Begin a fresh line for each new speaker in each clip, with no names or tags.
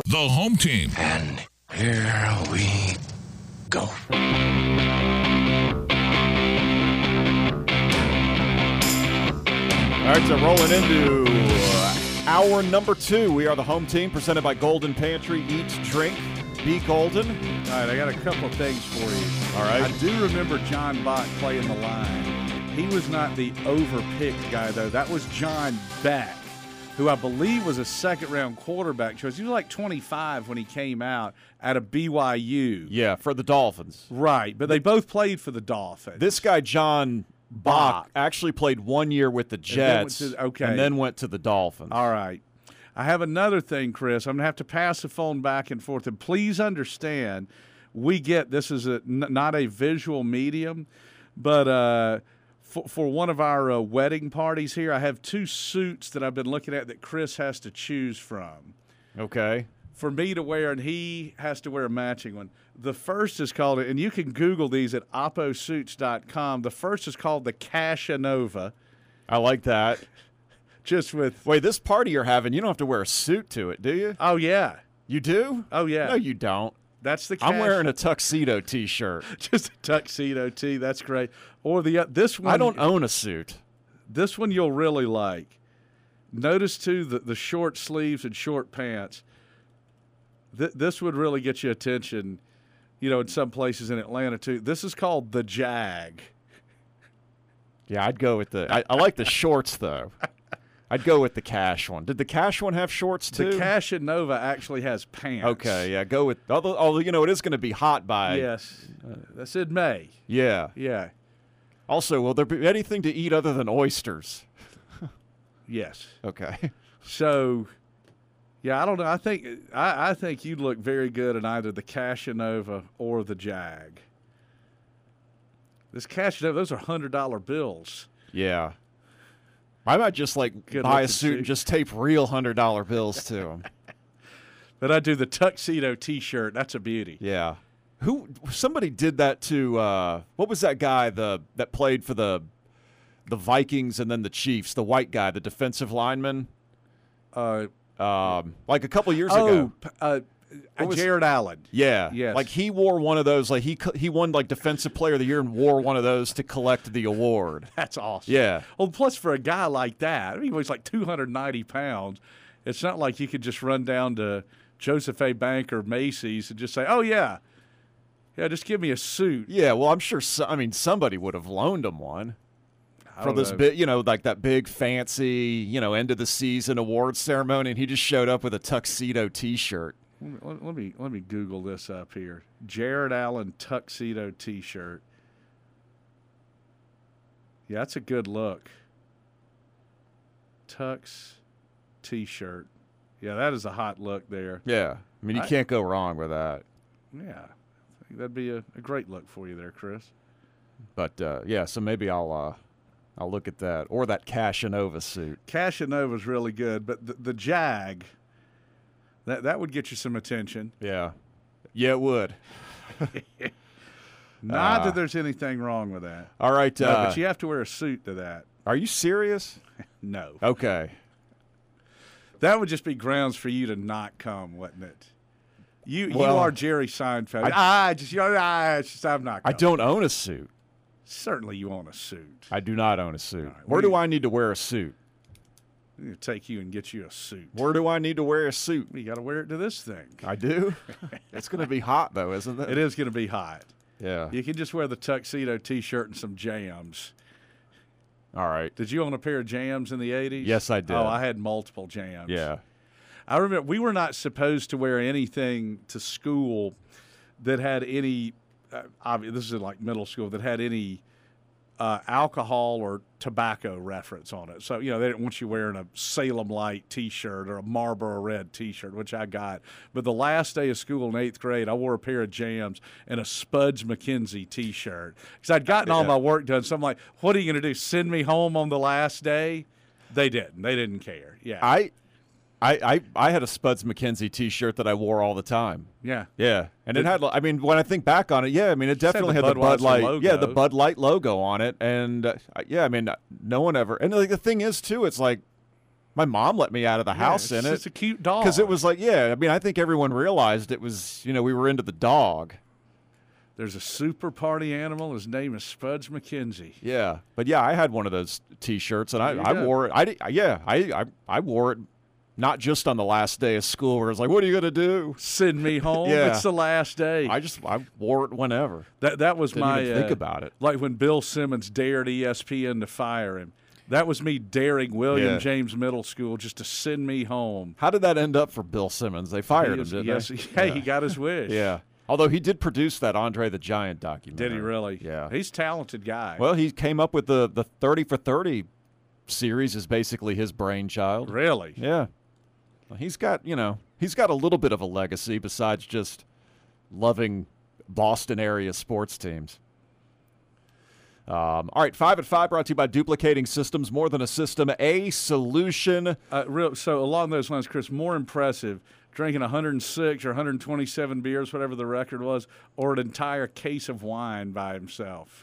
The home team.
And here we go.
All right, so rolling into hour number 2. We are the home team, presented by Golden Pantry. Eat, drink, be golden.
All right, I got a couple of things for you.
All right.
I do remember John Bach playing the line. He was not the overpicked guy, though. That was John Beck, who I believe was a second-round quarterback choice. He was like 25 when he came out of BYU.
Yeah, for the Dolphins.
Right, but they both played for the Dolphins.
This guy, John Bach, actually played 1 year with the Jets and then went to the Dolphins.
All right. I have another thing, Chris. I'm going to have to pass the phone back and forth. And please understand, we get this is not a visual medium, but for one of our wedding parties here, I have 2 suits that I've been looking at that Chris has to choose from.
Okay.
For me to wear, and he has to wear a matching one. The first is called, and you can Google these at opposuits.com. The first is called the Cashanova.
I like that.
Just with.
Wait, this party you're having, you don't have to wear a suit to it, do you?
Oh, yeah.
You do?
Oh, yeah.
No, you don't.
That's the
I'm wearing a tuxedo T-shirt.
Just a tuxedo tee. That's great. Or this one.
I don't own a suit.
This one you'll really like. Notice, too, the short sleeves and short pants. This would really get you attention, in some places in Atlanta, too. This is called the Jag.
Yeah, I'd go with I like the shorts, though. I'd go with the Cash one. Did the Cash one have shorts, too?
The Cashanova actually has pants.
Okay, yeah, go with – although, it is going to be hot by –
Yes, that's in May.
Yeah.
Yeah.
Also, will there be anything to eat other than oysters?
Yes.
Okay.
So, yeah, I don't know. I think you'd look very good in either the Cashanova or the Jag. This Cashanova, those are $100 bills.
Yeah. I might just buy a suit and just tape real $100 bills to them.
But I do the tuxedo T-shirt. That's a beauty.
Yeah. Somebody did that to what was that guy that played for the Vikings and then the Chiefs, the white guy, the defensive lineman? Like a couple years ago.
Jared Allen.
Yeah.
Yes.
He wore one of those. He won Defensive Player of the Year and wore one of those to collect the award.
That's awesome.
Yeah.
Well, plus for a guy like that, he weighs 290 pounds. It's not like you could just run down to Joseph A. Bank or Macy's and just say, "Oh yeah, just give me a suit."
Yeah. Well, I'm sure. Somebody would have loaned him one. For this big, that big fancy, end of the season award ceremony, and he just showed up with a tuxedo T-shirt.
Let me Google this up here. Jared Allen tuxedo T-shirt. Yeah, that's a good look. Tux T-shirt. Yeah, that is a hot look there.
Yeah, you can't go wrong with that.
Yeah, I think that'd be a great look for you there, Chris.
But so maybe I'll look at that or that Cashanova suit.
Cashanova's really good, but the Jag. That would get you some attention.
Yeah. Yeah, it would.
Not that there's anything wrong with that.
All right.
No, but you have to wear a suit to that.
Are you serious?
No.
Okay.
That would just be grounds for you to not come, wouldn't it? You are Jerry Seinfeld. I'm not coming.
I don't own a suit.
Certainly you own a suit.
I do not own a suit.
Right,
where do I need to wear a suit?
I'm going to take you and get you a suit.
Where do I need to wear a suit?
You got to wear it to this thing.
I do? It's going to be hot, though, isn't it?
It is going to be hot.
Yeah.
You can just wear the tuxedo T-shirt and some Jams.
All right.
Did you own a pair of Jams in the 80s?
Yes, I did.
Oh, I had multiple Jams.
Yeah.
I remember we were not supposed to wear anything to school that had any this is like middle school, that had any alcohol or tobacco reference on it. So, they didn't want you wearing a Salem Light T-shirt or a Marlboro Red T-shirt, which I got. But the last day of school in 8th grade, I wore a pair of Jams and a Spuds McKenzie T-shirt. Because I'd gotten all my work done. So I'm like, what are you going to do, send me home on the last day? They didn't. They didn't care. Yeah.
I had a Spuds McKenzie T-shirt that I wore all the time.
Yeah.
Yeah. And it had, when I think back on it, it definitely had the Bud Light logo. Yeah, the Bud Light logo on it. And, no one ever – and the thing is, too, it's like, My mom let me out of the house in it.
It's a cute dog.
Because it was like, I mean, I think everyone realized it was, we were into the dog.
There's a super party animal. His name is Spuds McKenzie.
Yeah. But, I had one of those T-shirts, and I wore it. I wore it not just on the last day of school where it's like, what are you going to do?
Send me home?
Yeah.
It's the last day.
I wore it whenever.
That was
Didn't even think about it.
Like when Bill Simmons dared ESPN to fire him. That was me daring William James Middle School just to send me home.
How did that end up for Bill Simmons? They fired him, didn't they?
He got his wish.
Yeah. Although he did produce that Andre the Giant documentary.
Did he really?
Yeah.
He's a talented guy.
Well, he came up with the 30 for 30 series is basically his brainchild.
Really?
Yeah. Well, he's got a little bit of a legacy besides just loving Boston area sports teams. All right, 5 at 5 brought to you by Duplicating Systems. More than a system, a solution.
So along those lines, Chris, more impressive, drinking 106 or 127 beers, whatever the record was, or an entire case of wine by himself?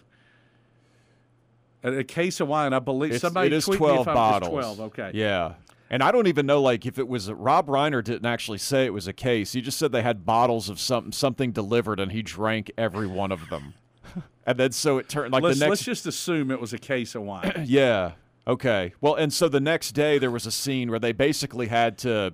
A case of wine, I believe. Somebody
it is
tweet
12
me if
bottles.
12, okay.
Yeah. And I don't even know, if it was Rob Reiner didn't actually say it was a case. He just said they had bottles of something delivered, and he drank every one of them. And then so it turned
Let's just assume it was a case of wine.
Yeah. Okay. Well, and so the next day there was a scene where they basically had to,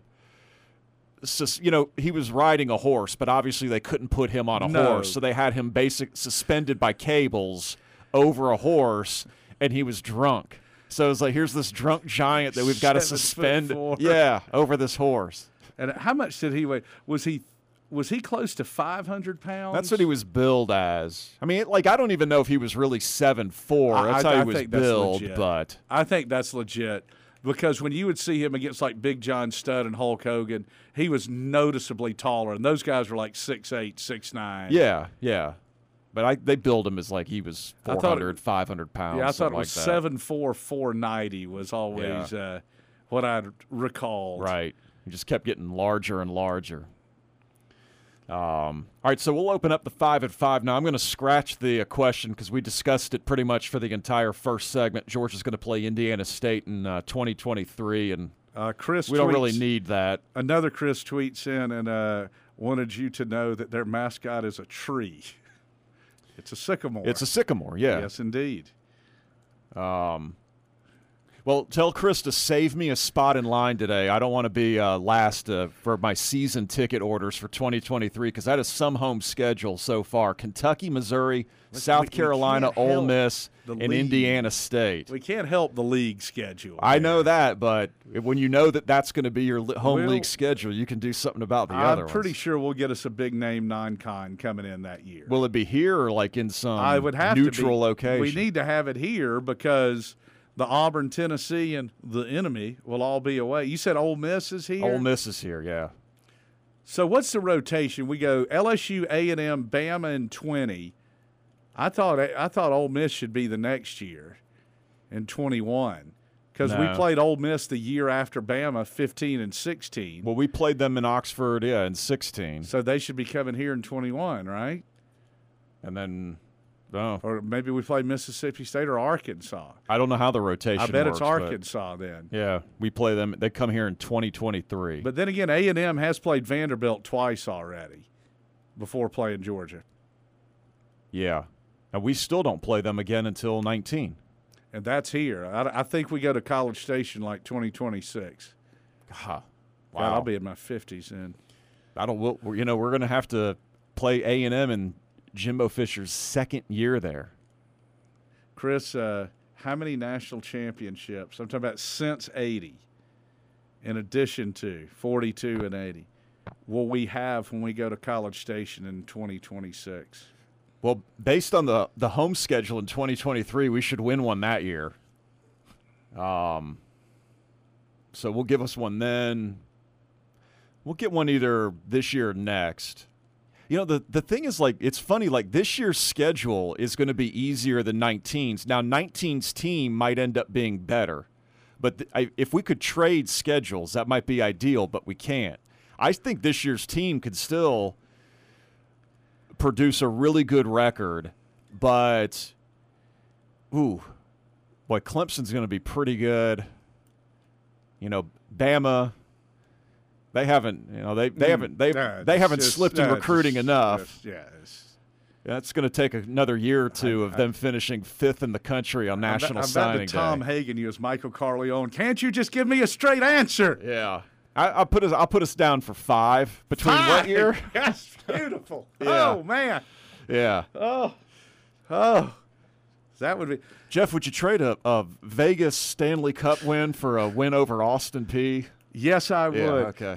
he was riding a horse, but obviously they couldn't put him on a horse, so they had him suspended by cables over a horse, and he was drunk. So it was like, here's this drunk giant that we've got to suspend, over this horse.
And how much did he weigh? Was he close to 500 pounds?
That's what he was billed as. I mean, I don't even know if he was really 7'4". That's how he was billed, but
I think that's legit. Because when you would see him against Big John Studd and Hulk Hogan, he was noticeably taller, and those guys were 6'8", 6'9".
Yeah. But they billed him as he was 400, 500 pounds.
Yeah, I thought it was
like that.
7'4", 490 was always what I recalled.
Right. He just kept getting larger and larger. All right, so we'll open up the 5 at 5 now. I'm going to scratch the question because we discussed it pretty much for the entire first segment. Georgia's going to play Indiana State in 2023, and
Chris
we don't really need that.
Another Chris tweets in and wanted you to know that their mascot is a tree. It's a sycamore.
It's a sycamore, yeah.
Yes, indeed.
Well, tell Chris to save me a spot in line today. I don't want to be last for my season ticket orders for 2023 because that is some home schedule so far. Kentucky, Missouri, South Carolina, Ole Miss, and Indiana State.
We can't help the league schedule.
I know that, but when you know that that's going to be your home league schedule, you can do something about the other ones.
I'm pretty sure we'll get us a big-name non-con coming in that year.
Will it be here or in some
I would have
neutral
to be.
location?
We need to have it here because the Auburn, Tennessee, and the enemy will all be away. You said Ole Miss is here?
Ole Miss is here, yeah.
So what's the rotation? We go LSU, A&M, Bama, and 20. I thought Ole Miss should be the next year in 21 because we played Ole Miss the year after Bama, 15 and 16.
Well, we played them in Oxford, in 16.
So they should be coming here in 21, right?
And then
or maybe we play Mississippi State or Arkansas.
I don't know how the rotation works.
I bet it's Arkansas then.
Yeah, we play them. They come here in 2023.
But then again, A&M has played Vanderbilt twice already before playing Georgia.
Yeah. And we still don't play them again until 19.
And that's here. I think we go to College Station 2026.
Wow.
God, I'll be in my 50s then.
We're going to have to play A&M in Jimbo Fisher's second year there.
Chris, how many national championships? I'm talking about since 80, in addition to 42 and 80, will we have when we go to College Station in 2026?
Well, based on the home schedule in 2023, we should win one that year. So we'll give us one then. We'll get one either this year or next. The thing is, it's funny, this year's schedule is going to be easier than 19's. Now, 19's team might end up being better. But if we could trade schedules, that might be ideal, but we can't. I think this year's team could still produce a really good record, but, Clemson's going to be pretty good. Bama. They haven't, they haven't slipped in recruiting enough. That's going to take another year or two of them finishing 5th in the country on National Signing Day.
Tom Hagen used Michael Corleone. Can't you just give me a straight answer?
Yeah. I'll put us down for 5. Between
5?
What year?
That's beautiful.
Yeah.
Oh, man.
Yeah.
Oh. That would be.
Jeff, would you trade a Vegas Stanley Cup win for a win over Austin Peay?
Yes, I would.
Okay.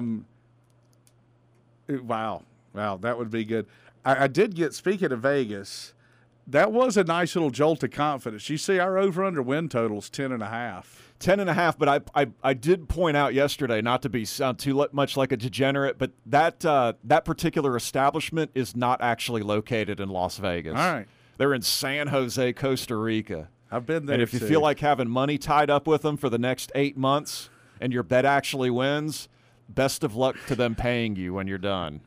Wow, that would be good. I did get, speaking of Vegas, that was a nice little jolt of confidence. You see, our over-under win total is 10.5.
10.5, but I did point out yesterday, not to sound too much like a degenerate, but that particular establishment is not actually located in Las Vegas.
All right.
They're in San Jose, Costa Rica.
I've been there,
and if you feel like having money tied up with them for the next 8 months and your bet actually wins, best of luck to them paying you when you're done.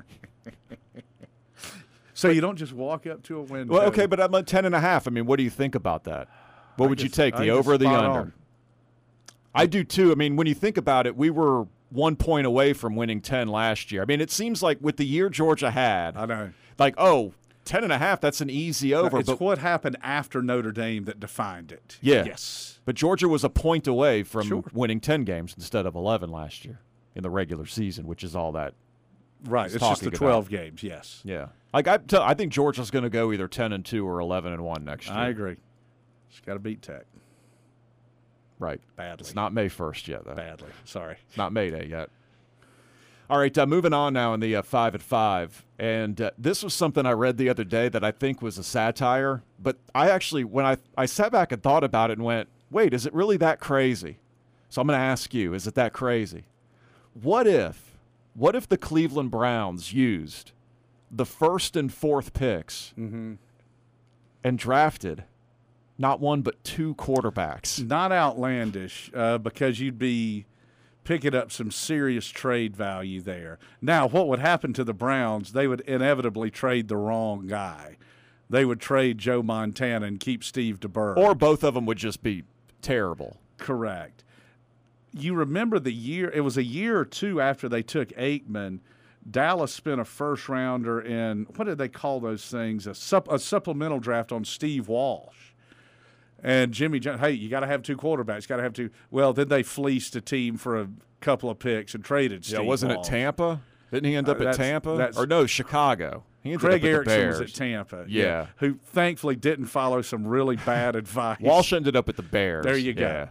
So you don't just walk up to a window.
Well, okay, but I'm at 10.5. I mean, what do you think about that? What would you take, the over or the under?
On.
I do too. I mean, when you think about it, we were 1 point away from winning 10 last year. I mean, it seems like with the year Georgia had,
I know,
like, 10.5, that's an easy over.
It's what happened after Notre Dame that defined it.
Yeah.
Yes.
But Georgia was a point away from
Sure.
winning 10 games instead of 11 last year in the regular season, which is all that.
Right. It's just the 12 games, yes.
Yeah. Like I think Georgia's going to go either 10-2 or 11-1 next year.
I agree. Just got to beat Tech.
Right.
Badly.
It's not May 1st yet, though.
Badly. Sorry.
It's not May Day yet. All right, moving on now in the 5 at 5. And this was something I read the other day that I think was a satire. But I actually, when I sat back and thought about it and went, wait, is it really that crazy? So I'm going to ask you, is it that crazy? What if the Cleveland Browns used the 1st and 4th picks and drafted not 1 but 2 quarterbacks?
Not outlandish, because you'd be picking up some serious trade value there. Now, what would happen to the Browns? They would inevitably trade the wrong guy. They would trade Joe Montana and keep Steve DeBerg.
Or both of them would just be terrible.
Correct. You remember the year, it was a year or two after they took Aikman, Dallas spent a first-rounder in, what did they call those things, a supplemental draft on Steve Walsh. And Jimmy Jones, hey, you got to have 2 quarterbacks, got to have 2. Well, then they fleeced a team for a couple of picks and traded Steve
wasn't
Walsh.
it Tampa? Didn't he end up at Tampa? Or no, Chicago. He ended
Craig
up at
Erickson
the Bears.
was at Tampa.
Yeah.
Who thankfully didn't follow some really bad advice.
Walsh ended up at the Bears.
There you go.
Yeah.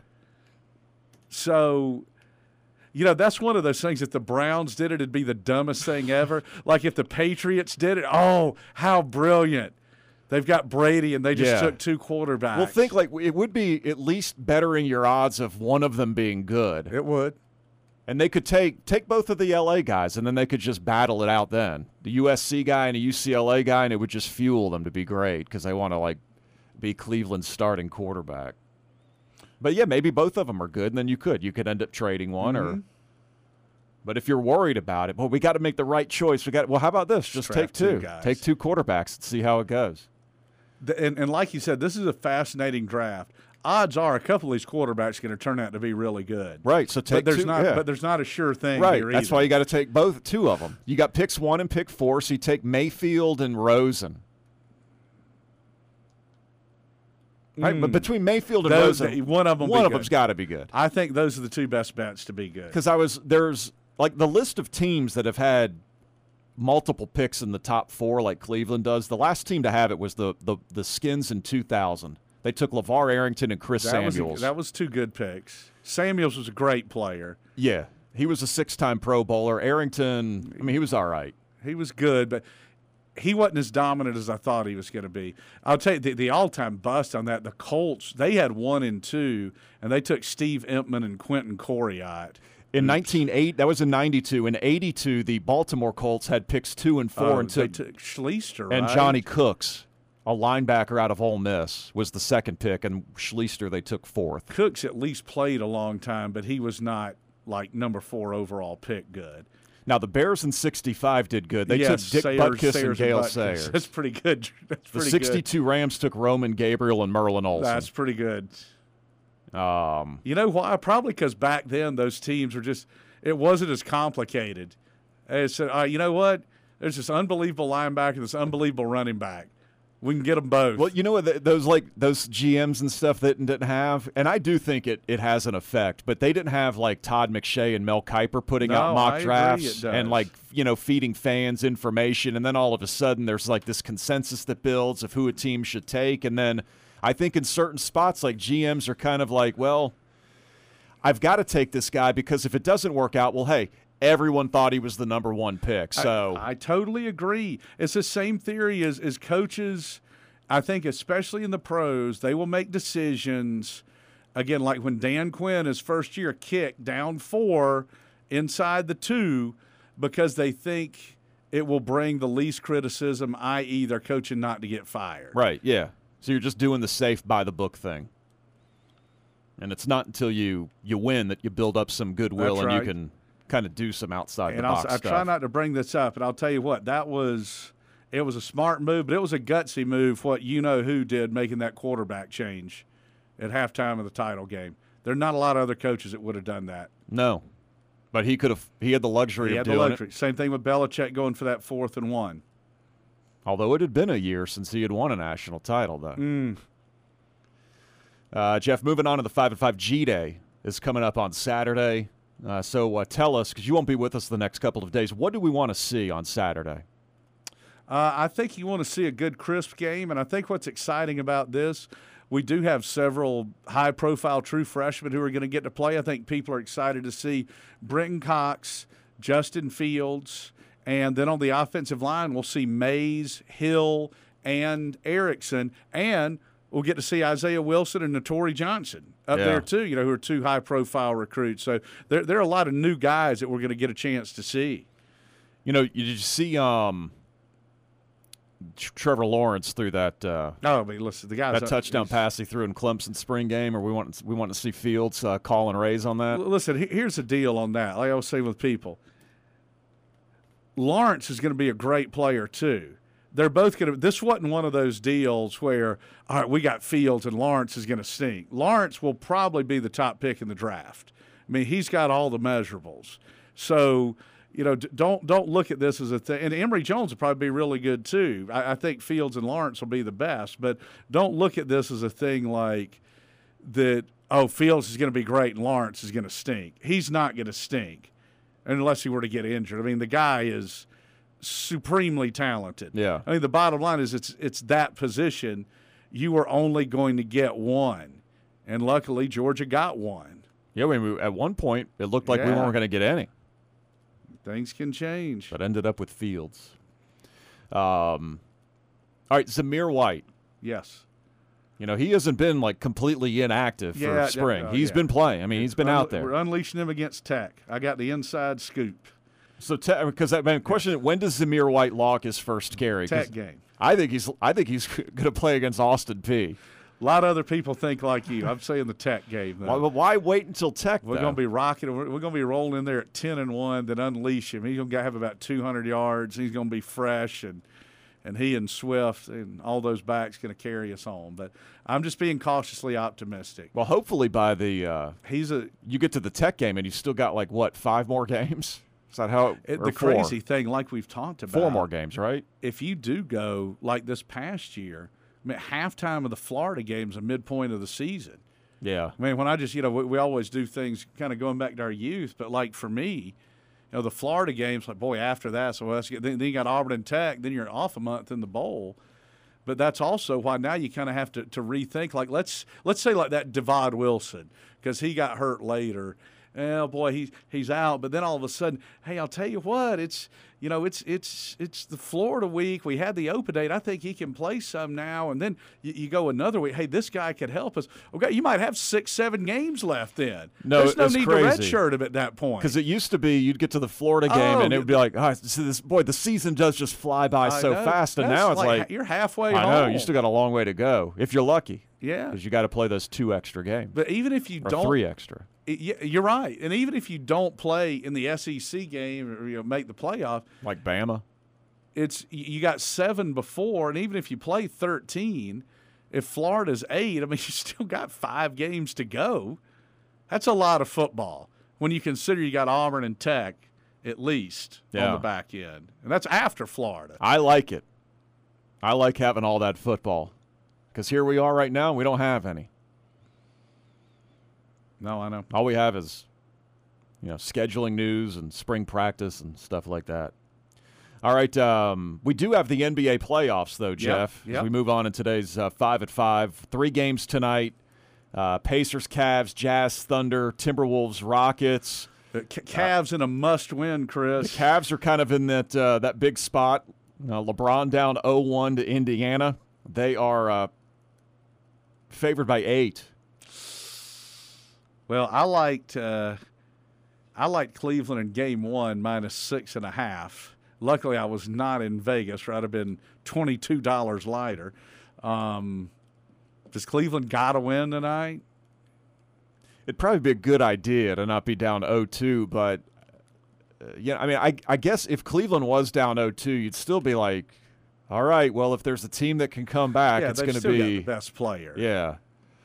So, that's one of those things. If the Browns did it, it'd be the dumbest thing ever. Like if the Patriots did it, oh, how brilliant. They've got Brady, and they just took 2 quarterbacks.
Well, think like it would be at least bettering your odds of one of them being good.
It would.
And they could take both of the L.A. guys, and then they could just battle it out then. The USC guy and a UCLA guy, and it would just fuel them to be great because they want to, be Cleveland's starting quarterback. But, yeah, maybe both of them are good, and then you could end up trading one.
Mm-hmm.
But if you're worried about it, we got to make the right choice. Well, how about this? Just take 2. Take 2 quarterbacks and see how it goes.
And like you said, this is a fascinating draft. Odds are a couple of these quarterbacks are going to turn out to be really good.
Right, so take 2.
But there's not a sure thing
right,
here either.
That's why you got to take 2 of them. You got picks 1 and pick 4, so you take Mayfield and Rosen. Right, but between Mayfield and Rosen,
one of
them's got to be good.
I think those are the 2 best bets to be good.
Because there's the list of teams that have had multiple picks in the top 4 like Cleveland does. The last team to have it was the Skins in 2000. They took LeVar Arrington and Chris Samuels.
That was 2 good picks. Samuels was a great player.
Yeah, he was a 6-time Pro Bowler. Arrington, he was all right.
He was good, but he wasn't as dominant as I thought he was going to be. I'll tell you, the all-time bust on that, the Colts, they had 1 and 2, and they took Steve Empman and Quentin Coriat.
In 1980, that was in 92. In 82, the Baltimore Colts had picks 2 and 4 and
they took Schleister,
and
right?
Johnny Cooks, a linebacker out of Ole Miss, was the 2nd pick, and Schleister they took 4th.
Cooks at least played a long time, but he was not number 4 overall pick good.
Now the Bears in '65 did good. They took Dick Butkus and Gale Sayers.
That's pretty good.
The '62 Rams took Roman Gabriel and Merlin Olsen.
That's pretty good. You know why? Probably because back then those teams were it wasn't as complicated. They said, you know what? There's this unbelievable linebacker, this unbelievable running back. We can get them both.
Well, you know what? Those GMs and stuff that didn't have, and I do think it has an effect, but they didn't have like Todd McShay and Mel Kiper putting out mock drafts and feeding fans information, and then all of a sudden there's like this consensus that builds of who a team should take, and then I think in certain spots like GMs are kind of like, well, I've got to take this guy because if it doesn't work out, well, hey, everyone thought he was the number one pick. So
I totally agree. It's the same theory as coaches. I think especially in the pros, they will make decisions, again, like when Dan Quinn, his first year, kicked down 4 inside the 2 because they think it will bring the least criticism, i.e. they're coaching not to get fired.
Right, yeah. So you're just doing the safe by the book thing. And it's not until you win that you build up some goodwill.
That's
and
right.
you can kind of do some outside the box stuff.
I try not to bring this up, and I'll tell you what, it was a smart move, but it was a gutsy move what you-know-who did making that quarterback change at halftime of the title game. There are not a lot of other coaches that would have done that.
No. But he had the luxury of doing it.
Same thing with Belichick going for that 4th and 1.
Although it had been a year since he had won a national title, though. Jeff, moving on to the 5-5 G-Day is coming up on Saturday. So tell us, because you won't be with us the next couple of days, what do we want to see on Saturday?
I think you want to see a good, crisp game, and I think what's exciting about this, we do have several high-profile true freshmen who are going to get to play. I think people are excited to see Brenton Cox, Justin Fields, and then on the offensive line, we'll see Mays, Hill, and Erickson, and we'll get to see Isaiah Wilson and Notori Johnson up there too, who are 2 high-profile recruits. So there are a lot of new guys that we're going to get a chance to see.
Did you see Trevor Lawrence threw that
listen, the guy's
that touchdown pass he threw in Clemson spring game, or we want to see Fields call and raise on that?
Listen, here's the deal on that. Like I was saying with people, Lawrence is going to be a great player too. They're both going to – this wasn't one of those deals where, all right, we got Fields and Lawrence is going to stink. Lawrence will probably be the top pick in the draft. I mean, he's got all the measurables. So, don't look at this as a thing. And Emory Jones will probably be really good too. I think Fields and Lawrence will be the best. But don't look at this as a thing like that, Fields is going to be great and Lawrence is going to stink. He's not going to stink unless he were to get injured. I mean, the guy is – supremely talented.
Yeah.
I mean, the bottom line is it's that position. You are only going to get one, and luckily Georgia got one.
Yeah, at one point it looked like we weren't going to get any.
Things can change.
But ended up with Fields. All right, Zamir White.
Yes.
He hasn't been like completely inactive for spring. He's been playing. I mean, he's been out there.
We're unleashing him against Tech. I got the inside scoop.
So, because question: when does Zamir White log his first carry?
Tech game.
I think he's going to play against Austin Peay.
A lot of other people think like you. I'm saying the Tech game. Though.
Why wait until Tech?
We're going to be rocking. We're going to be rolling in there at 10-1. Then unleash him. He's going to have about 200 yards. He's going to be fresh, and he and Swift and all those backs going to carry us home. But I'm just being cautiously optimistic.
Well, hopefully by the you get to the Tech game and you still got 5 more games. Is that how
the crazy thing, like we've talked about,
4 more games, right?
If you do go like this past year, I mean, halftime of the Florida game's a midpoint of the season.
Yeah.
I mean, when I just, we always do things kind of going back to our youth, but like for me, the Florida game's like, boy, after that, so then you got Auburn and Tech, then you're off a month in the bowl. But that's also why now you kind of have to rethink. Like let's say like that Devod Wilson, because he got hurt later. Oh boy, he's out. But then all of a sudden, hey, I'll tell you what, it's the Florida week. We had the open date. I think he can play some now. And then you go another week. Hey, this guy could help us. Okay, you might have 6-7 games left then. There's no need to redshirt him at that point.
Because it used to be you'd get to the Florida game and it would be like, the season does just fly by so fast. And now it's like
you're halfway home.
I know, you still got a long way to go if you're lucky.
Yeah.
Because you got to play those 2 extra games.
But even if you don't.
3 extra.
You're right. And even if you don't play in the SEC game or make the playoff.
Like Bama.
You got 7 before, and even if you play 13, if Florida's 8, I mean, you still got 5 games to go. That's a lot of football when you consider you got Auburn and Tech at least on the back end. And that's after Florida.
I like it. I like having all that football because here we are right now and we don't have any.
No, I know.
All we have is, scheduling news and spring practice and stuff like that. All right, we do have the NBA playoffs, though, Jeff.
Yep.
As we move on in today's 5 at 5. 3 games tonight. Pacers, Cavs, Jazz, Thunder, Timberwolves, Rockets.
The Cavs in a must-win, Chris.
The Cavs are kind of in that big spot. LeBron down 0-1 to Indiana. They are favored by 8.
Well, I liked Cleveland in Game 1 minus 6.5. Luckily, I was not in Vegas, or I'd have been $22 lighter. Does Cleveland got to win tonight?
It'd probably be a good idea to not be down 0-2, but I guess if Cleveland was down 0-2, you'd still be like, all right, well, if there's a team that can come back, it's going to be
got the best player.
Yeah.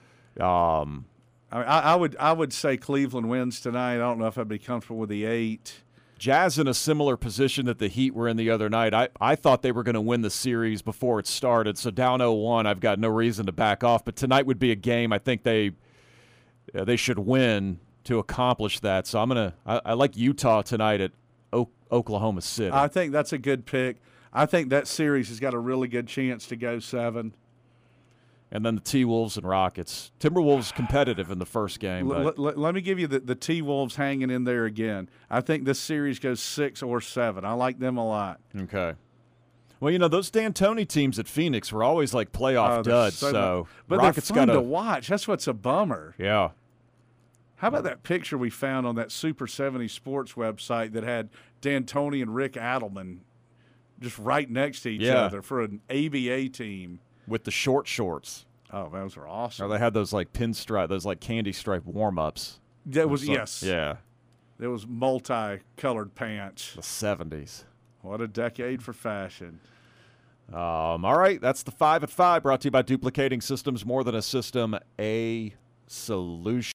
I would say Cleveland wins tonight. I don't know if I'd be comfortable with the 8.
Jazz in a similar position that the Heat were in the other night. I thought they were going to win the series before it started, so down 0-1, I've got no reason to back off. But tonight would be a game I think they should win to accomplish that. So I like Utah tonight at Oklahoma City.
I think that's a good pick. I think that series has got a really good chance to go 7.
And then the T-Wolves and Rockets. Timberwolves competitive in the first game.
Let me give you the T-Wolves hanging in there again. I think this series goes 6 or 7. I like them a lot.
Okay. Well, those D'Antoni teams at Phoenix were always like playoff duds.
But
Rockets
they're fun to watch. That's what's a bummer.
Yeah.
How about that picture we found on that Super 70 Sports website that had D'Antoni and Rick Adelman just right next to each other for an ABA team?
With the short shorts.
Oh, those are awesome.
Or they had those like pinstripe, those like candy stripe warm-ups.
That was, yes.
Yeah.
There was multi-colored pants.
The 70s.
What a decade for fashion.
All right, that's the 5 at 5 brought to you by Duplicating Systems, more than a system, a solution.